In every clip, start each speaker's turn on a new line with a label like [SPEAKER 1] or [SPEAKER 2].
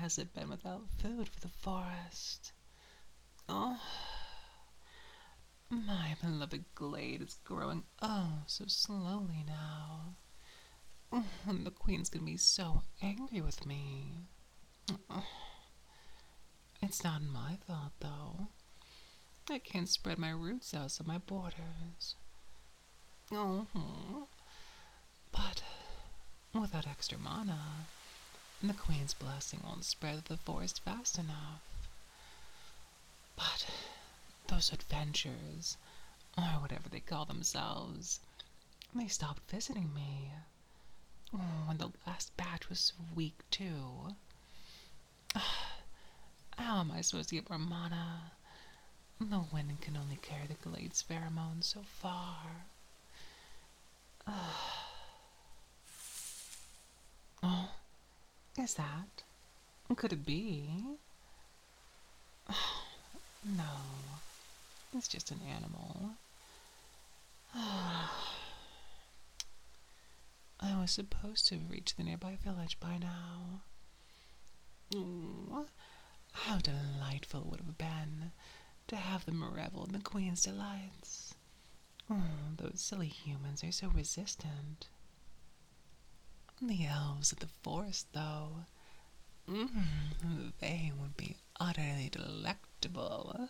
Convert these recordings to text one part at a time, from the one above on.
[SPEAKER 1] has it been without food for the forest? Oh, my beloved glade is growing oh so slowly now. Oh, and the queen's gonna be so angry with me. Oh, it's not my fault, though. I can't spread my roots out so my borders. Oh, but without extra mana, the queen's blessing won't spread the forest fast enough. But those adventurers, or whatever they call themselves, they stopped visiting me. Oh, and the last batch was so weak, too. How am I supposed to get more mana? The wind can only carry the glade's pheromones so far. Oh, is that? Could it be? No, it's just an animal. I was supposed to have reached the nearby village by now. Ooh, how delightful it would have been to have them revel in the Queen's delights. Oh, those silly humans are so resistant. The elves of the forest, though, they would be utterly delectable.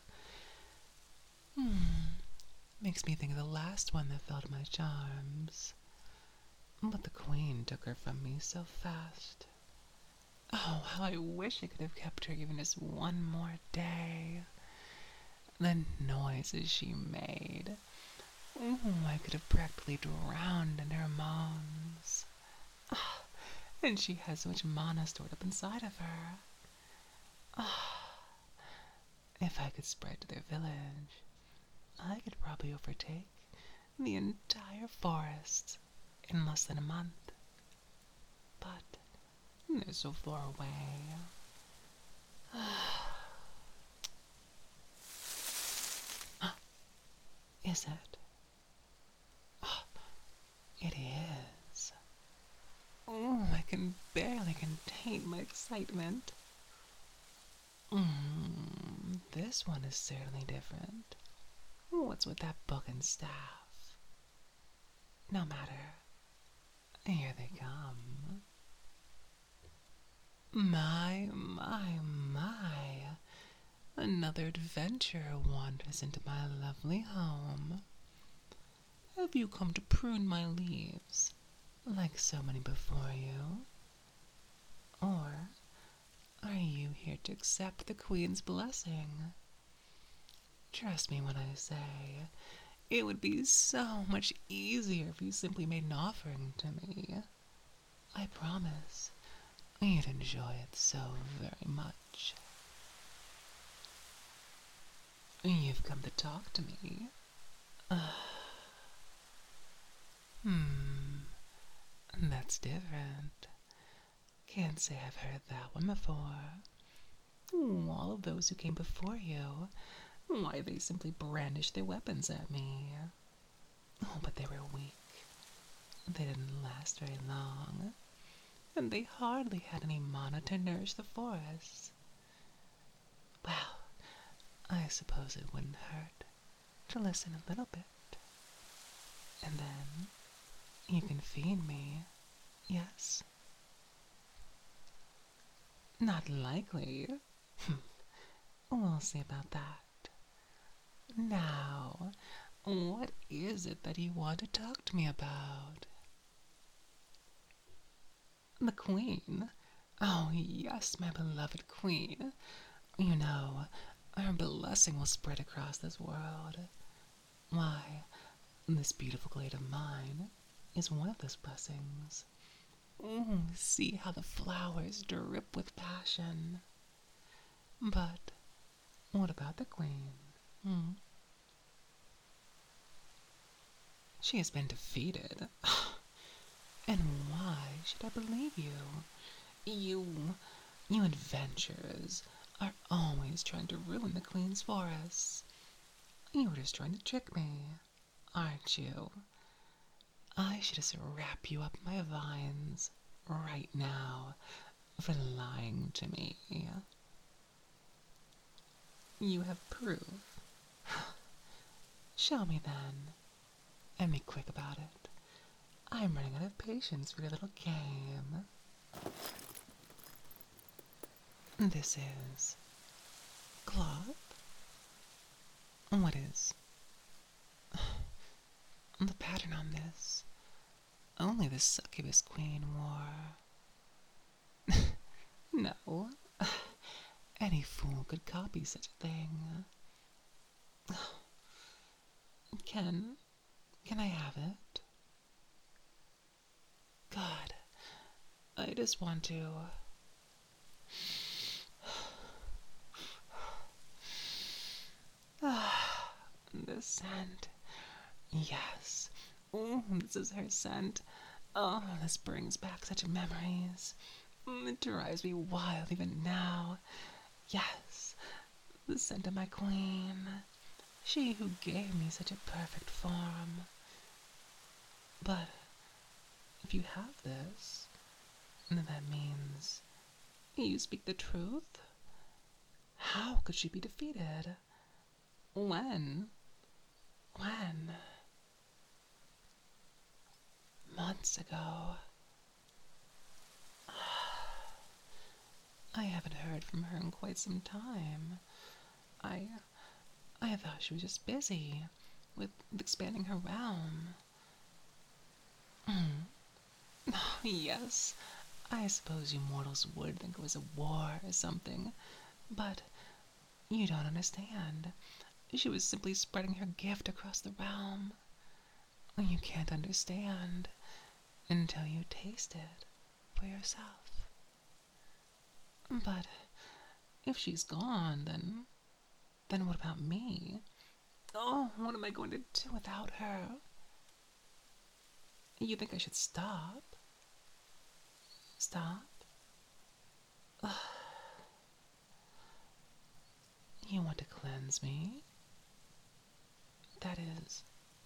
[SPEAKER 1] Makes me think of the last one that felt my charms. But the Queen took her from me so fast. Oh, how I wish I could have kept her even just one more day. The noises she made. I could have practically drowned in her moans. And she has so much mana stored up inside of her. If I could spread to their village, I could probably overtake the entire forest in less than a month. But they're so far away. Is it? It is. Oh, I can barely contain my excitement. This one is certainly different. What's with that book and staff? No matter. Here they come. My. Another adventurer wanders into my lovely home. Have you come to prune my leaves, like so many before you? Or are you here to accept the Queen's blessing? Trust me when I say, it would be so much easier if you simply made an offering to me. I promise you'd enjoy it so very much. You've come to talk to me. That's different. Can't say I've heard that one before. All of those who came before you, why, they simply brandished their weapons at me. Oh, but they were weak. They didn't last very long, and they hardly had any mana to nourish the forest. Well, I suppose it wouldn't hurt to listen a little bit. And then you can feed me, yes? Not likely. We'll see about that. Now, what is it that you want to talk to me about? The Queen? Oh, yes, my beloved Queen. You know, our blessing will spread across this world. Why, this beautiful glade of mine is one of those blessings. See how the flowers drip with passion. But what about the Queen? She has been defeated. And why should I believe you? You adventurers are always trying to ruin the Queen's forests. You were just trying to trick me, aren't you? I should just wrap you up in my vines right now for lying to me. You have proof. Show me then, and be quick about it. I'm running out of patience for your little game. This is cloth. What is the pattern on this? Only the succubus queen wore. No, any fool could copy such a thing. Can I have it? God, I just want to. The scent. Yes. This is her scent. Oh, this brings back such memories. It drives me wild even now. Yes, the scent of my queen. She who gave me such a perfect form. But if you have this, then that means you speak the truth? How could she be defeated? When? When? Months ago. I haven't heard from her in quite some time. I thought she was just busy with expanding her realm. Oh, yes, I suppose you mortals would think it was a war or something, but you don't understand. She was simply spreading her gift across the realm. You can't understand until you taste it for yourself. But if she's gone, then what about me? Oh, what am I going to do without her? You think I should stop? Stop? You want to cleanse me? That is...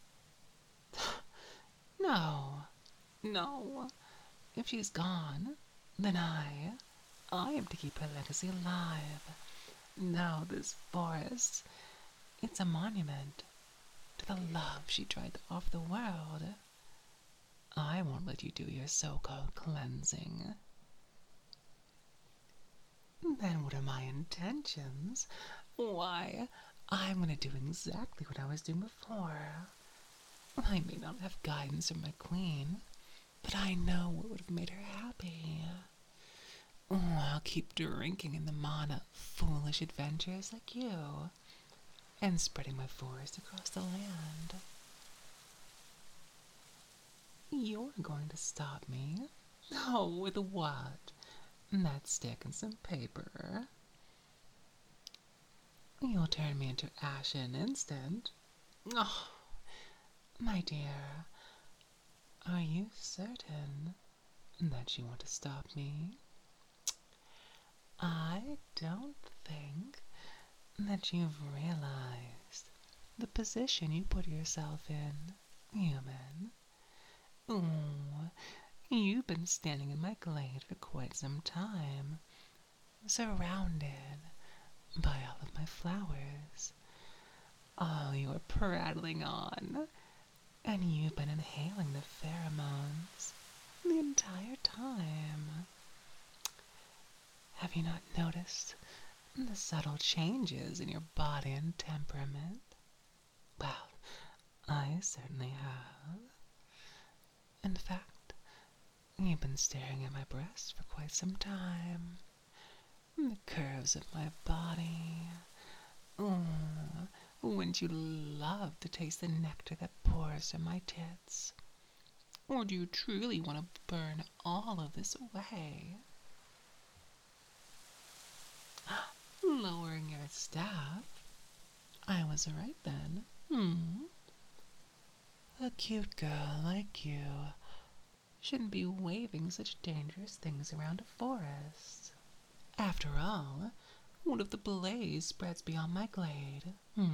[SPEAKER 1] No. No. If she's gone, then I am to keep her legacy alive. No, this forest, it's a monument to the love she tried to offer the world. I won't let you do your so-called cleansing. Then what are my intentions? Why, I'm going to do exactly what I was doing before. I may not have guidance from my queen, but I know what would have made her happy. I'll keep drinking in the mana of foolish adventures like you, and spreading my forest across the land. You're going to stop me? Oh, with what? That stick and some paper. You'll turn me into ash in an instant. Oh, my dear, are you certain that you want to stop me? I don't think that you've realized the position you put yourself in, human. Ooh, you've been standing in my glade for quite some time, surrounded by all of my flowers. Oh, you are prattling on, and you've been inhaling the pheromones the entire time. Have you not noticed the subtle changes in your body and temperament? Well, I certainly have. In fact, you've been staring at my breast for quite some time. The curves of my body. Oh, wouldn't you love to taste the nectar that pours from my tits? Or do you truly want to burn all of this away? Lowering your staff? I was right then. A cute girl like you shouldn't be waving such dangerous things around a forest. After all, what if the blaze spreads beyond my glade?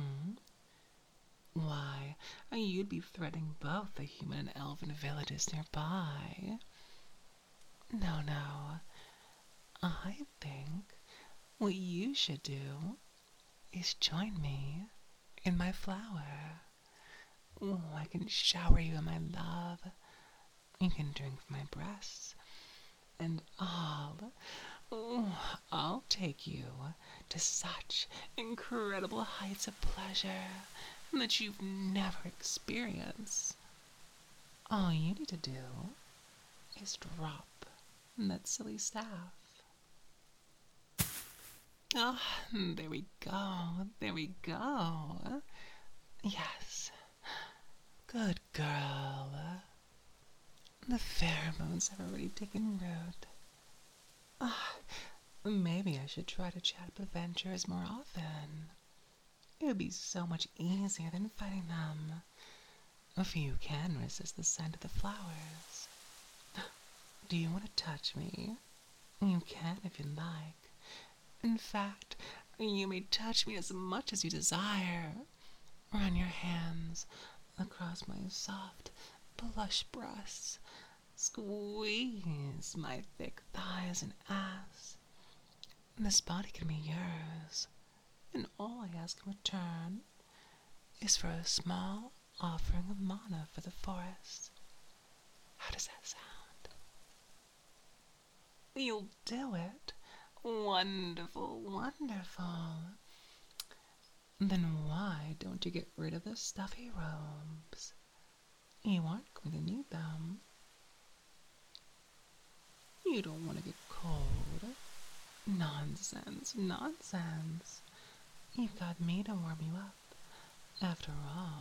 [SPEAKER 1] Why, you'd be threatening both the human and elven villages nearby. No, I think what you should do is join me in my flower. Oh, I can shower you in my love. You can drink from my breasts, and I'll take you to such incredible heights of pleasure that you've never experienced. All you need to do is drop that silly staff. Ah, there we go. There we go. Yes. Good girl. The pheromones have already taken root. Maybe I should try to chat up adventures more often. It would be so much easier than fighting them. If you can resist the scent of the flowers. Do you want to touch me? You can if you like. In fact, you may touch me as much as you desire. Run your hands across my soft, plush breasts. Squeeze my thick thighs and ass. This body can be yours, and all I ask in return is for a small offering of mana for the forest. How does that sound? You'll do it. Wonderful, wonderful. Then why don't you get rid of the stuffy robes? You aren't going to need them. You don't want to get cold. Nonsense, nonsense. You've got me to warm you up. After all,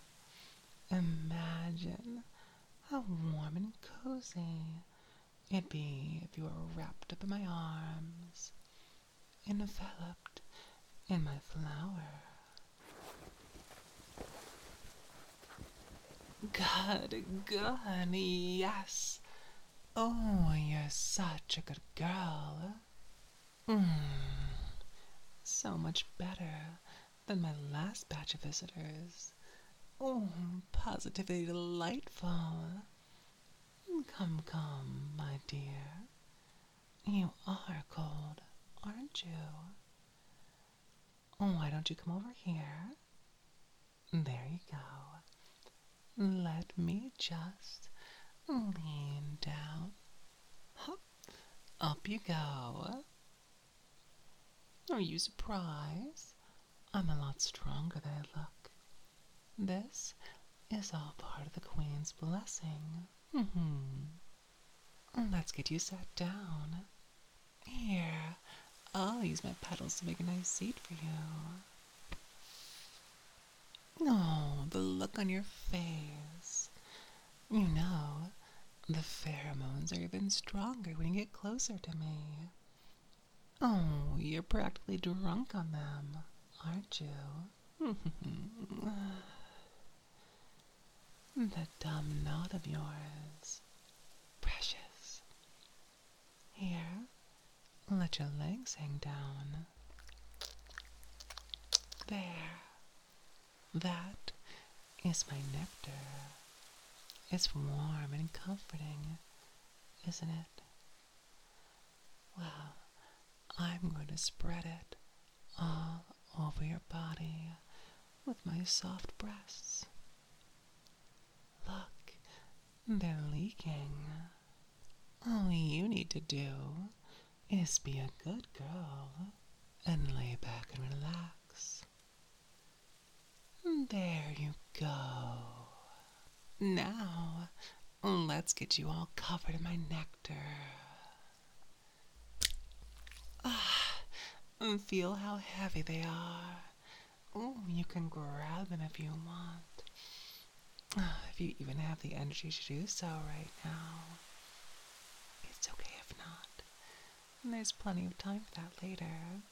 [SPEAKER 1] imagine how warm and cozy it'd be if you were wrapped up in my arms, enveloped in my flower. Good, good, yes. Oh, you're such a good girl. So much better than my last batch of visitors. Oh, positively delightful. Come, come, my dear. You are cold, aren't you? Why don't you come over here? There you go. Let me just lean down. Hop, up you go. Are you surprised? I'm a lot stronger than I look. This is all part of the Queen's blessing. Let's get you sat down. Here, I'll use my petals to make a nice seat for you. Oh, the look on your face. You know, the pheromones are even stronger when you get closer to me. Oh, you're practically drunk on them, aren't you? That dumb knot of yours. Precious. Here, let your legs hang down. There. That is my nectar. It's warm and comforting, isn't it? Well, I'm going to spread it all over your body with my soft breasts. Look, they're leaking. All you need to do is be a good girl and lay back and relax. There you go. Now, let's get you all covered in my nectar. Feel how heavy they are. Oh, you can grab them if you want. If you even have the energy to do so right now. It's okay if not. There's plenty of time for that later.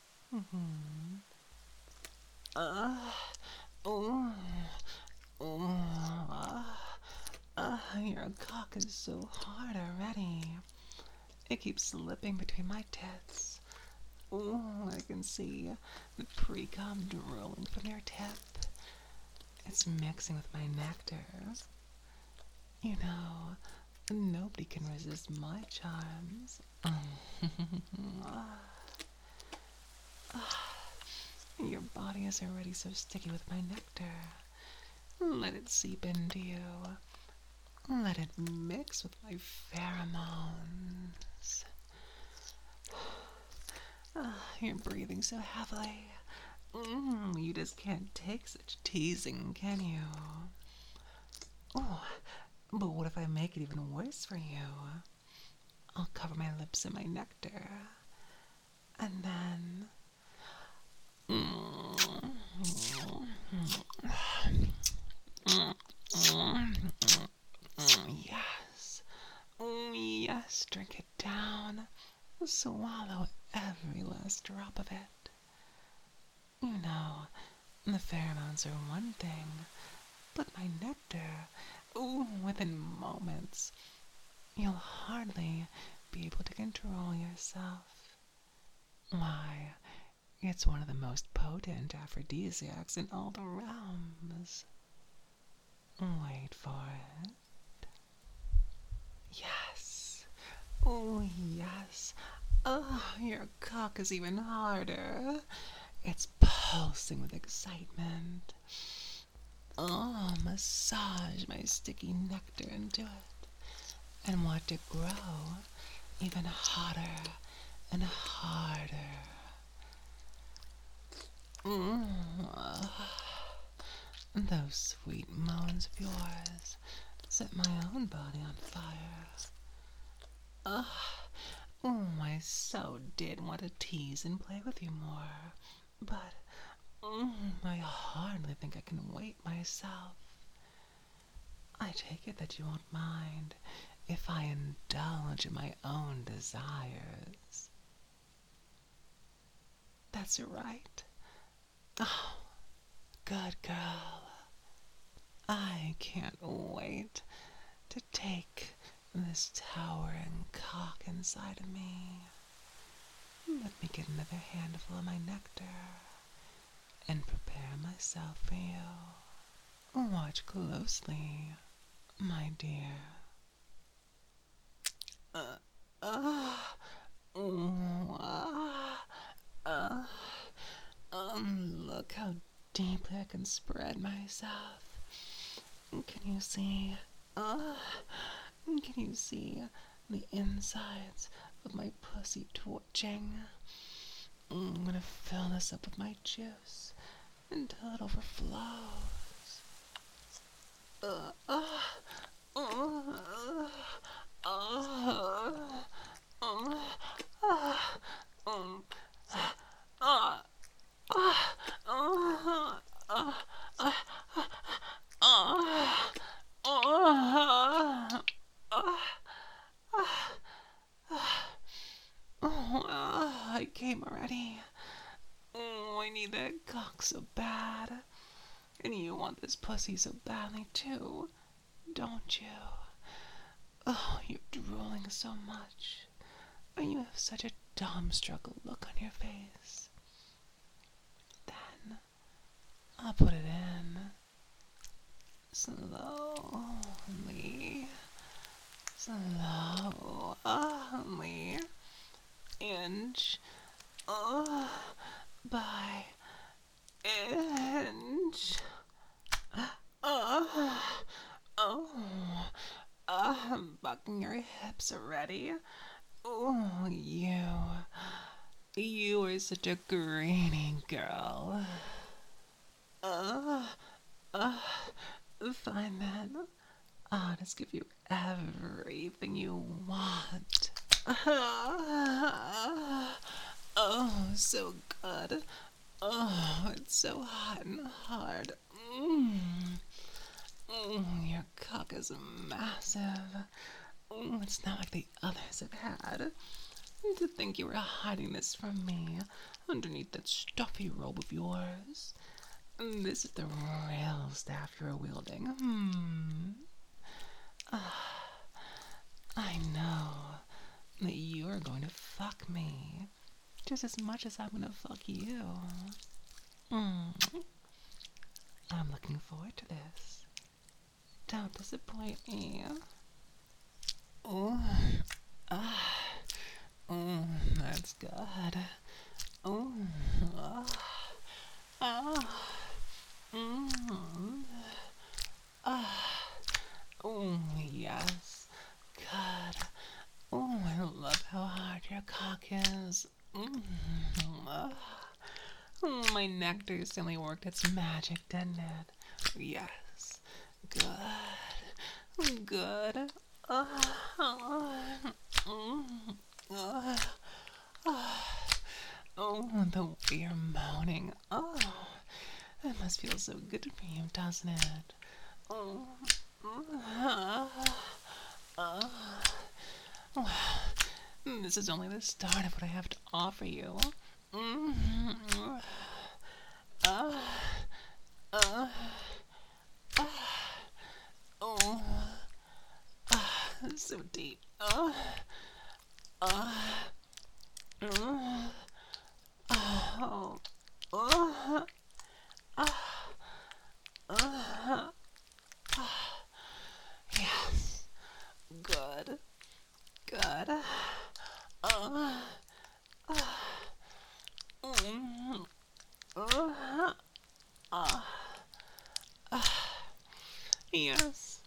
[SPEAKER 1] Your cock is so hard already. It keeps slipping between my tits. I can see the pre-cum drooling from your tip. It's mixing with my nectar. You know, Nobody can resist my charms. Your body is already so sticky with my nectar. Let it seep into you. Let it mix with my pheromones. You're breathing so heavily. You just can't take such teasing, can you? Oh, but what if I make it even worse for you? I'll cover my lips in my nectar. And then... Yes. Oh, yes, drink it down. Swallow every last drop of it. You know, the pheromones are one thing, but my nectar, within moments, you'll hardly be able to control yourself. Why, it's one of the most potent aphrodisiacs in all the realms. Wait for it. Yes. Oh, yes. Oh, your cock is even harder. It's pulsing with excitement. Oh, massage my sticky nectar into it and watch it grow even hotter and harder. Those sweet moans of yours set my own body on fire. I so did want to tease and play with you more, but I hardly think I can wait myself. I take it that you won't mind if I indulge in my own desires. That's right. Oh, good girl. I can't wait to take this towering cock inside of me. Let me get another handful of my nectar and prepare myself for you. Watch closely, my dear. Look how deeply I can spread myself. Can you see? Can you see the insides of my pussy twitching? I'm gonna fill this up with my juice until it overflows. I came already. I need that cock so bad. And you want this pussy so badly too, don't you? Oh, you're drooling so much. And you have such a dumb-struggled look on your face. Then, I'll put it in. Slowly. Slowly. Inch. By inch. I'm bucking your hips already. Oh, you are such a greedy girl. Fine then. I'll just give you everything you want. Oh, so good. Oh, it's so hot and hard. Your cock is massive. It's not like the others have had. To think you were hiding this from me underneath that stuffy robe of yours. This is the real staff you're wielding. I know that you're going to fuck me just as much as I'm going to fuck you. I'm looking forward to this. Don't disappoint me. Oh, ah, that's good. Oh, ah, ah, mm, ah, oh, yes, good. Oh, I love how hard your cock is. Ah. My nectar certainly worked its magic, didn't it? Yes, good, good. Oh, the way you're moaning. Oh, it must feel so good for you, doesn't it? Oh, this is only the start of what I have to offer you. Oh, so deep. Oh, yes, good, good. Yes.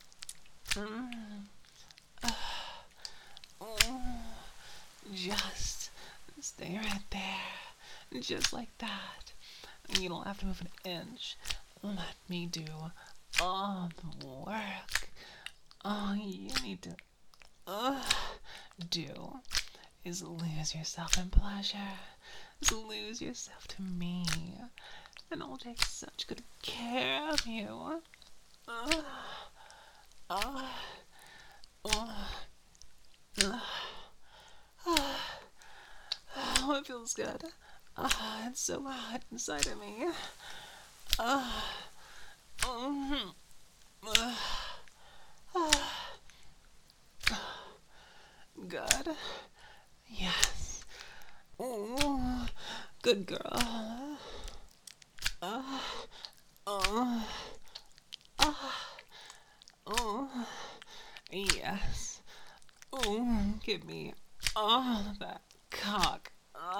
[SPEAKER 1] Just stay right there. Just like that. You don't have to move an inch. Let me do all the work. All you need to do is lose yourself in pleasure. Is lose yourself to me. And I'll take such good care of you. Oh, it feels good. It's so hot inside of me. Good. Yes. Oh, good girl. Yes. Oh, give me all of that cock.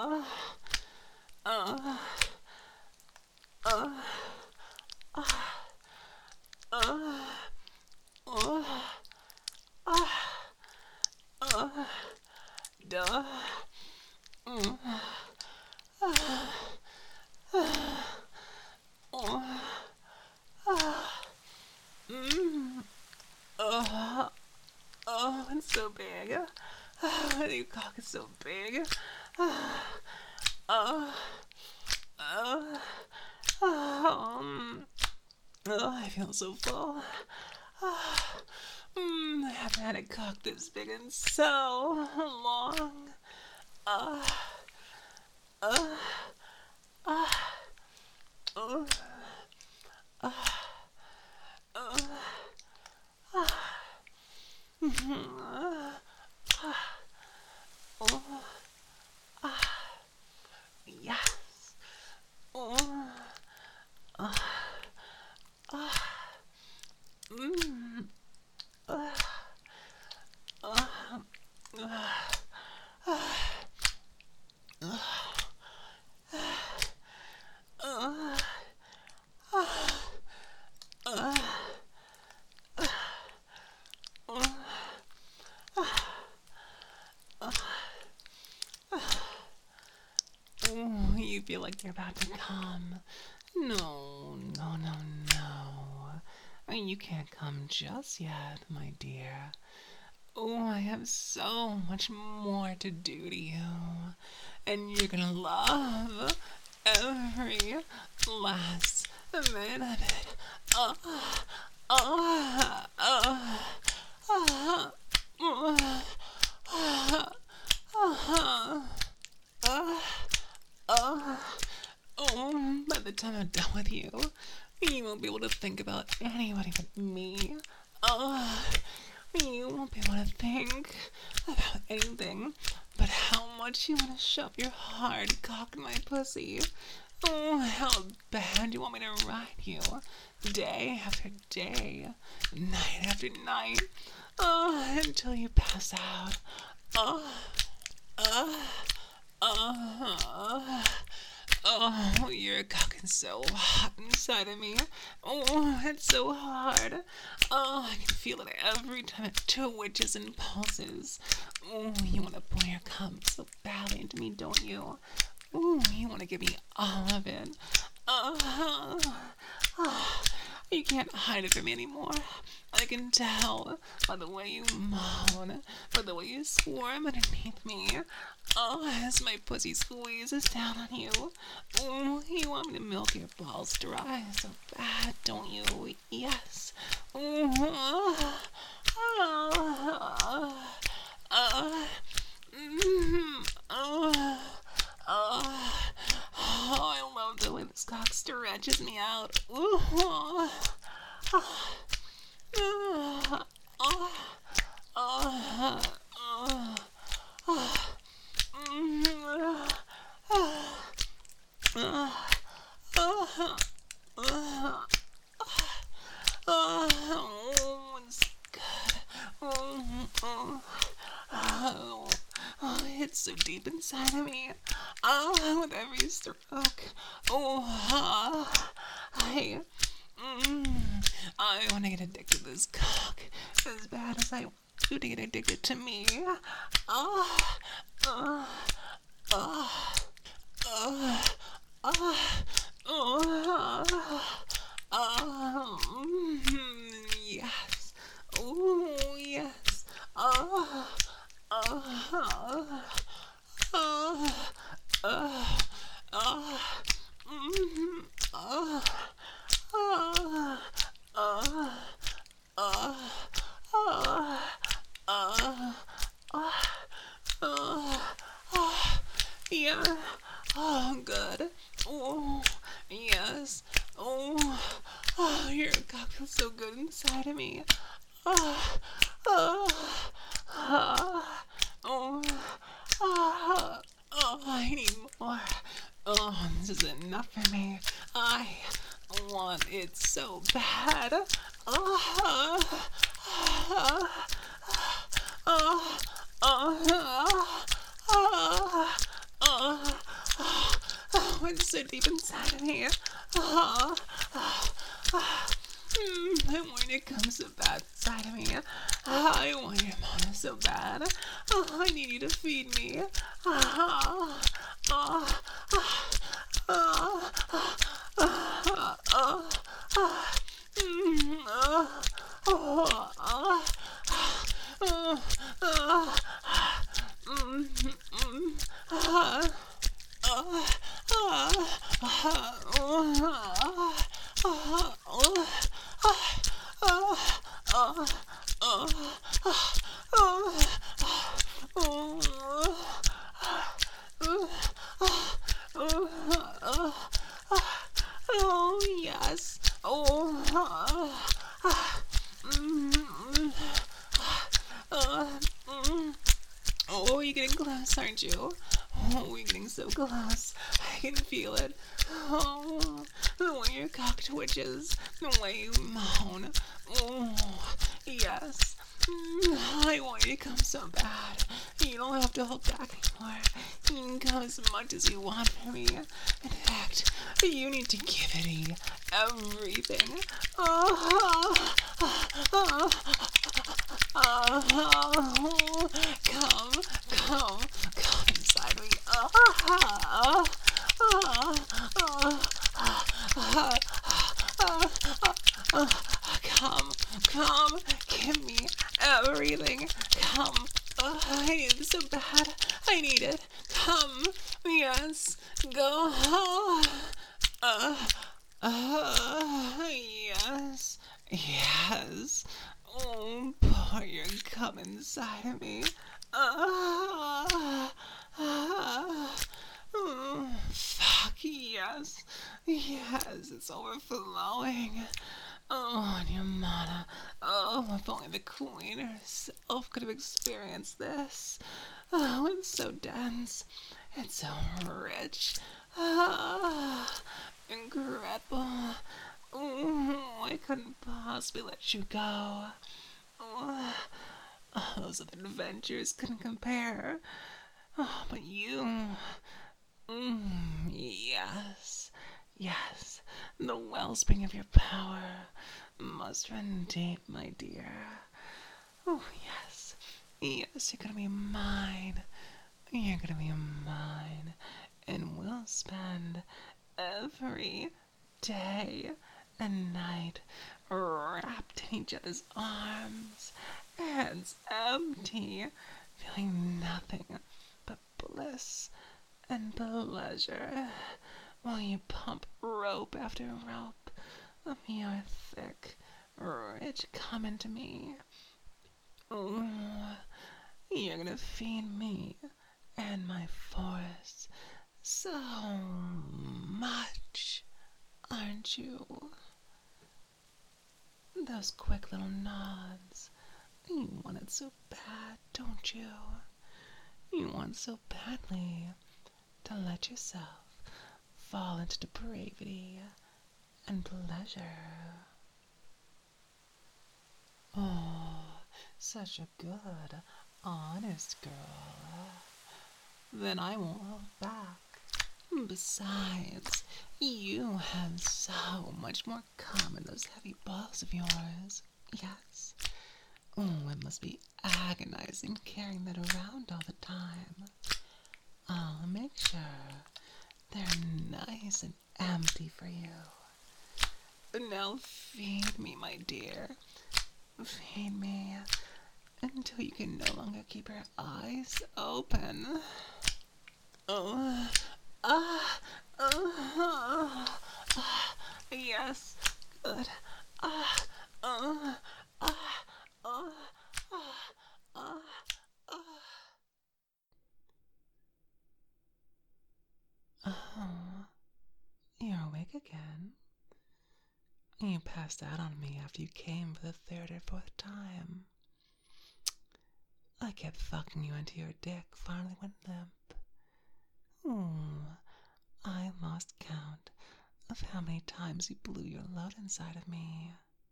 [SPEAKER 1] Duh. Oh, it's so big. Your cock is so big. I feel so full. I haven't had a cock this big in so long. Yes. Oh, you feel like you're about to come. No, no, no, no. You can't come just yet, my dear. Oh, I have so much more to do to you. And you're gonna love every last minute of it. Uh, uh, uh, uh, uh, Oh, by the time I'm done with you, you won't be able to think about anybody but me. Oh, you won't be able to think about anything but how much you want to shove your hard cock in my pussy. Oh, how bad you want me to ride you, day after day, night after night. until you pass out. Oh, oh, oh, you're cocking so hot inside of me. Oh, it's so hard. Oh, I can feel it every time it twitches and pulses. Oh, you want to pour your cum so badly into me, don't you? Oh, you want to give me all of it. Oh, oh, you can't hide it from me anymore. I can tell by the way you moan, by the way you squirm underneath me. Oh, as my pussy squeezes down on you. Oh, you want me to milk your balls dry so bad, don't you? Yes. Oh, I love the way this cock stretches me out. Ooh, it's good. It's so deep inside of me. With every stroke. I want to get addicted to this cock as bad as I want you to get addicted to me. Yes. Oh, yes. Yeah. Oh, good. Oh, yes. Your cock feels so good inside of me. Oh, I need more. Oh, this is enough for me. I want it so bad. It's so deep inside of me. I want it to come so bad inside of me. I want your mama so bad. I need you to feed me. Oh, yes. Oh, you're getting close, aren't you? Oh, you're getting so close. I can feel it. Oh, the way your cock twitches, the way you moan. Oh, yes. I want you to come so bad. You don't have to hold back anymore. You can come as much as you want from me. In fact, you need to give it everything. Come inside me. Come, give me everything. Come. I need it so bad. I need it. Come. Yes. Go. Yes. Yes. Oh, pour your cum inside of me. Fuck, yes. Yes, it's overflowing. Oh, and your mana. Oh, if only the queen herself could have experienced this. Oh, it's so dense. It's so rich. Incredible. Oh, I couldn't possibly let you go. Oh, Oh, those other adventures couldn't compare. Oh, but you. Yes. Yes. The wellspring of your power must run deep, my dear. Oh, yes. Yes, you're gonna be mine. You're gonna be mine. And we'll spend every day and night wrapped in each other's arms, hands empty, feeling nothing but bliss and pleasure while you pump rope after rope of your thick, rich cum into me. Ooh, you're gonna feed me and my forest so much, aren't you? Those quick little nods. You want it so bad, don't you? You want so badly to let yourself fall into depravity and pleasure. Oh, such a good, honest girl. Then I won't hold back. Besides, you have so much more cum in those heavy balls of yours. Yes. Oh, it must be agonizing carrying that around all the time. I'll make sure they're nice and empty for you. Now feed me, my dear. Feed me until you can no longer keep your eyes open. Oh, yes, good. Ah, ah, ah, ah, ah, ah. Oh, you're awake again. You passed out on me after you came for the third or fourth time. I kept fucking you until your dick finally went limp. Ooh, I lost count of how many times you blew your load inside of me.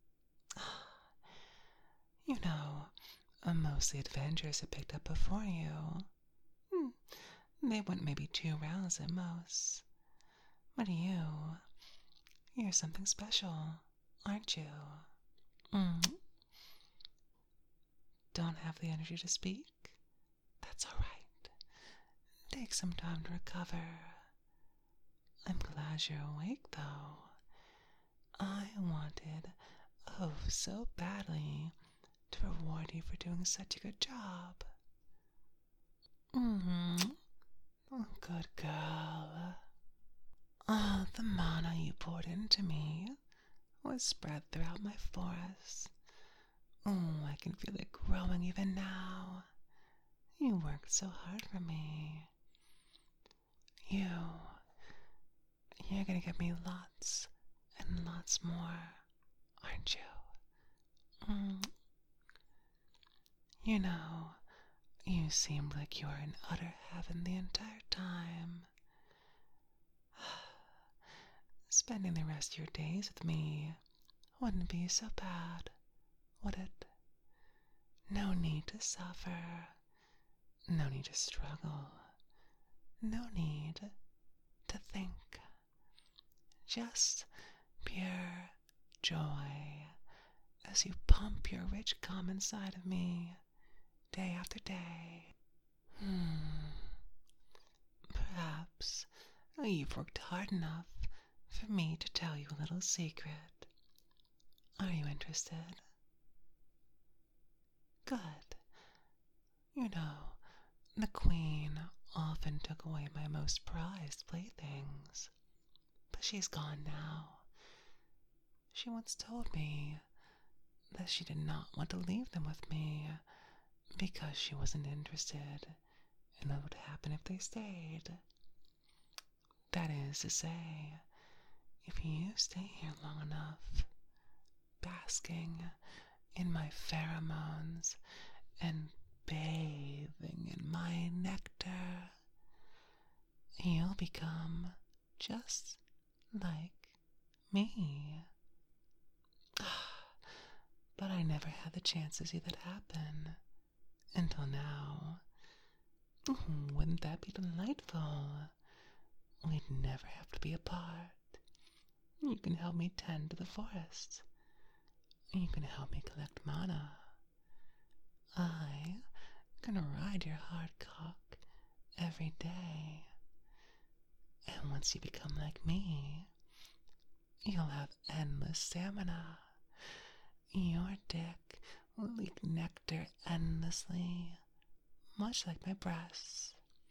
[SPEAKER 1] You know, most of the adventurers have picked up before you. They went maybe 2 rounds at most. But you're something special, aren't you? Mm. Don't have the energy to speak? That's all right. Take some time to recover. I'm glad you're awake, though. I wanted, oh, so badly, to reward you for doing such a good job. Oh, good girl. Oh, the mana you poured into me was spread throughout my forest. Oh, I can feel it growing even now. You worked so hard for me. You're gonna give me lots and lots more, aren't you? You know, you seemed like you were in utter heaven the entire time. Spending the rest of your days with me wouldn't be so bad, would it? No need to suffer. No need to struggle. No need to think. Just pure joy as you pump your rich cum inside of me day after day. Perhaps you've worked hard enough for me to tell you a little secret. Are you interested? Good. You know, the Queen often took away my most prized playthings, but she's gone now. She once told me that she did not want to leave them with me because she wasn't interested in what would happen if they stayed. That is to say, if you stay here long enough, basking in my pheromones and bathing in my nectar, you'll become just like me. But I never had the chance to see that happen until now. Wouldn't that be delightful? We'd never have to be apart. You can help me tend to the forest. You can help me collect mana. I can ride your hard cock every day. And once you become like me, you'll have endless stamina. Your dick will leak nectar endlessly, much like my breasts.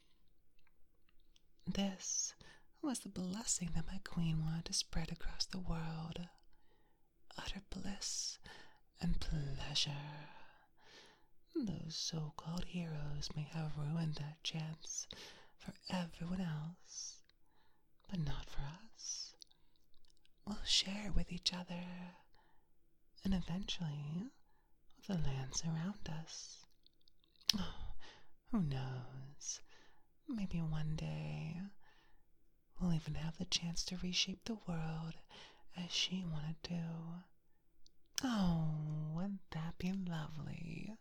[SPEAKER 1] This was the blessing that my queen wanted to spread across the world. Utter bliss and pleasure. Those so-called heroes may have ruined that chance for everyone else, but not for us. We'll share with each other, and eventually with the lands around us. Oh, who knows? Maybe one day we'll even have the chance to reshape the world as she wanted to. Oh, wouldn't that be lovely?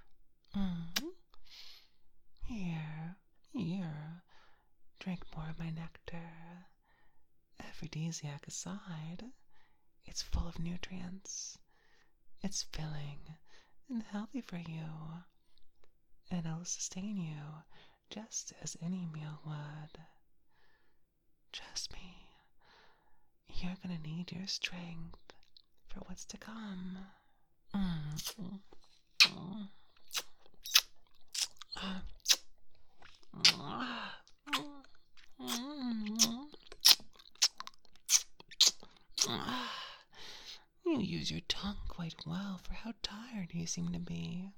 [SPEAKER 1] Here, drink more of my nectar. Aphrodisiac aside, it's full of nutrients. It's filling and healthy for you, and it'll sustain you just as any meal would. Trust me, you're gonna need your strength for what's to come. You use your tongue quite well for how tired you seem to be.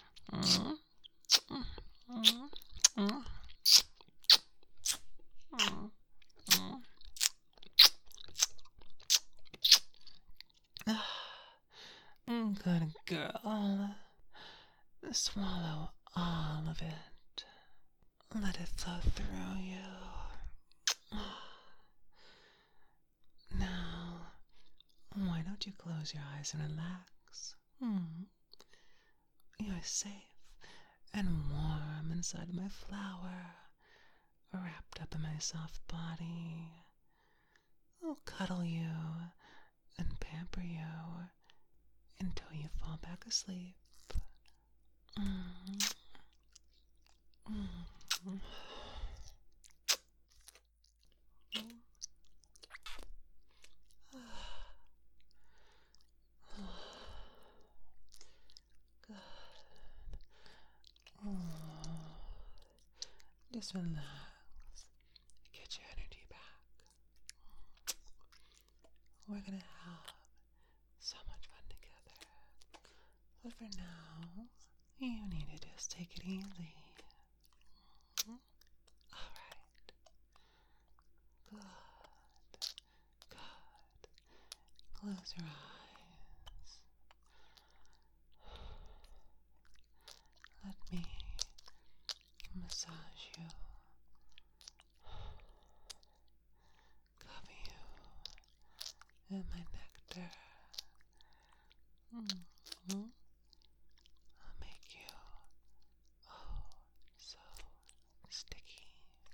[SPEAKER 1] Good girl. Swallow all of it. Let it flow through you. Now, why don't you close your eyes and relax? You're safe and warm inside my flower, wrapped up in my soft body. I'll cuddle you and pamper you until you fall back asleep. Good. Just relax. Get your energy back. We're gonna have so much fun together. But for now, you need to just take it easy. Alright. Good. Good. Close your eyes. Let me massage you. Cover you in my nectar. I'll make you so sticky.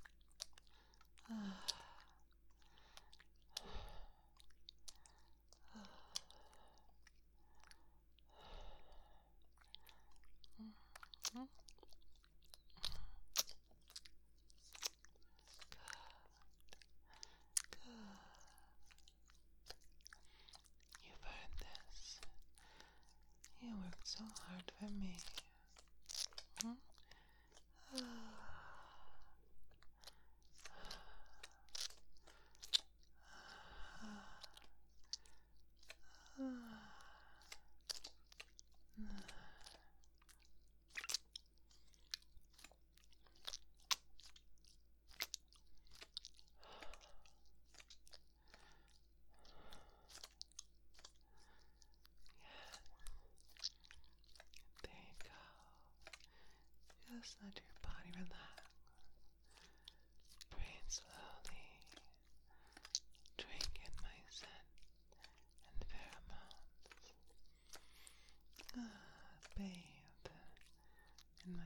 [SPEAKER 1] You've earned this. You worked so hard for me. There you go. Just let your body relax. Breathe slowly. Drink in my scent and pheromones. Bathe in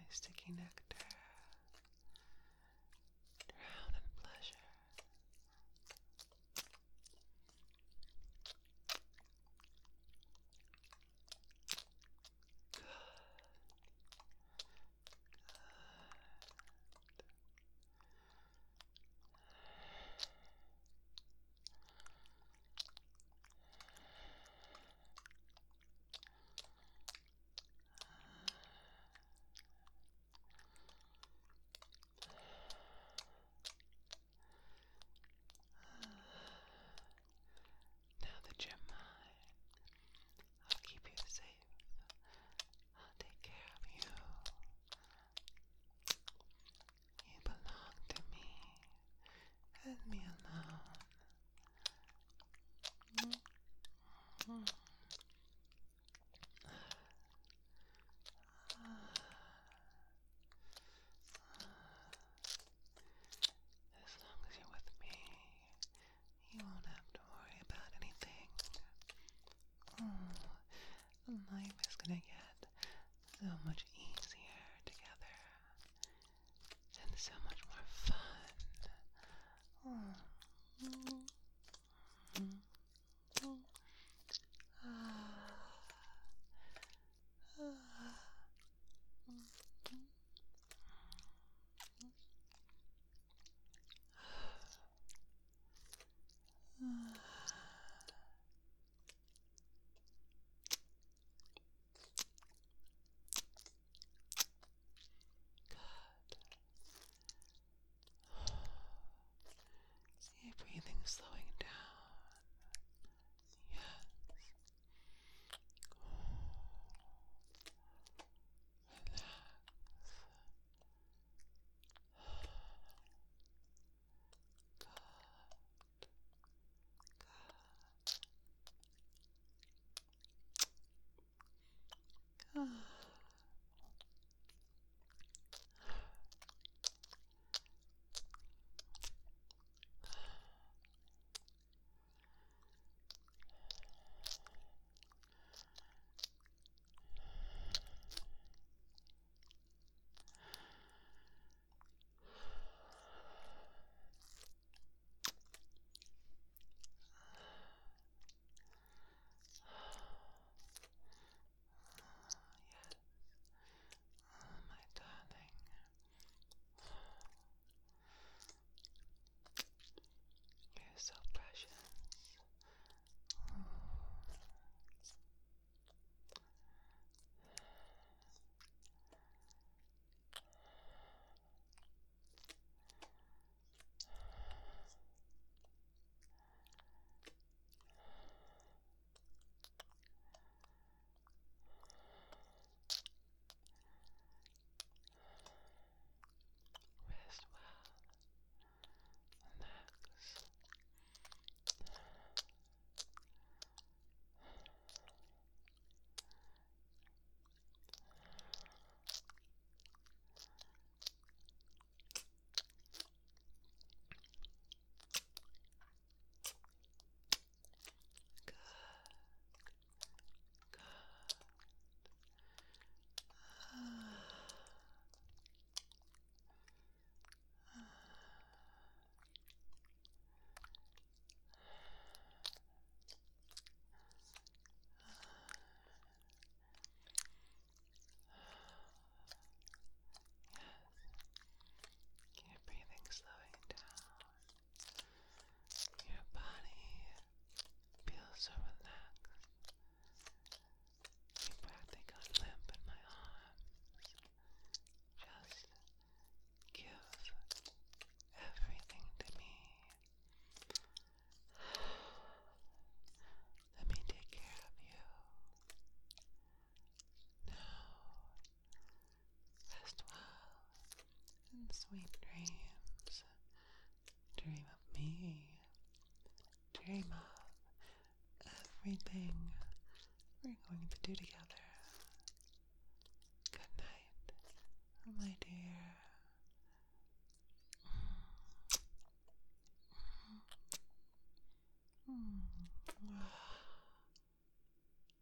[SPEAKER 1] everything we're going to do together.